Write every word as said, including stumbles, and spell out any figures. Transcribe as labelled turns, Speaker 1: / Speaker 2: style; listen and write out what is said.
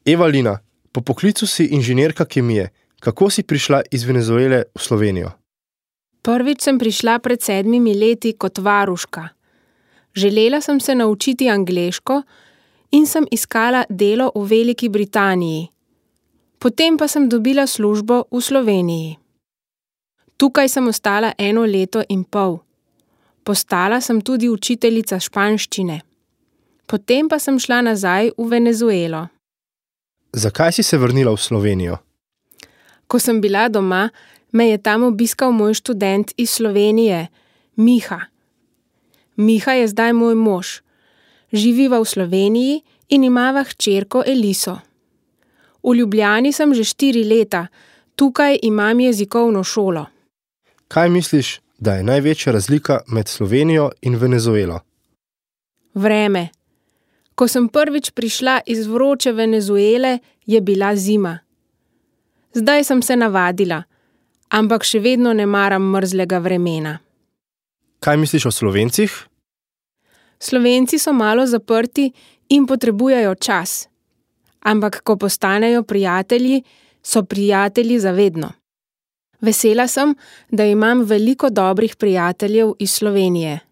Speaker 1: Evalina, po poklicu si inženirka kemije. Kako si prišla iz Venezuele v Slovenijo?
Speaker 2: Prvič sem prišla pred sedmimi leti kot varuška. Želela sem se naučiti angleško in sem iskala delo v Veliki Britaniji. Potem pa sem dobila službo v Sloveniji. Tukaj sem ostala eno leto in pol. Postala sem tudi učiteljica španščine. Potem pa sem šla nazaj v Venezuelo.
Speaker 1: Zakaj si se vrnila v Slovenijo?
Speaker 2: Ko sem bila doma, me je tam obiskal moj študent iz Slovenije, Miha. Miha je zdaj moj mož. Živiva v Sloveniji in imava hčerko Eliso. V Ljubljani sem že štiri leta, tukaj imam jezikovno šolo.
Speaker 1: Kaj misliš, da je največja razlika med Slovenijo in Venezuelo?
Speaker 2: Vreme. Ko sem prvič prišla iz vroče Venezuele, je bila zima. Zdaj sem se navadila, ampak še vedno ne maram mrzlega vremena.
Speaker 1: Kaj misliš o Slovencih?
Speaker 2: Slovenci so malo zaprti in potrebujejo čas. Ampak ko postanejo prijatelji, so prijatelji za vedno. Vesela sem, da imam veliko dobrih prijateljev iz Slovenije.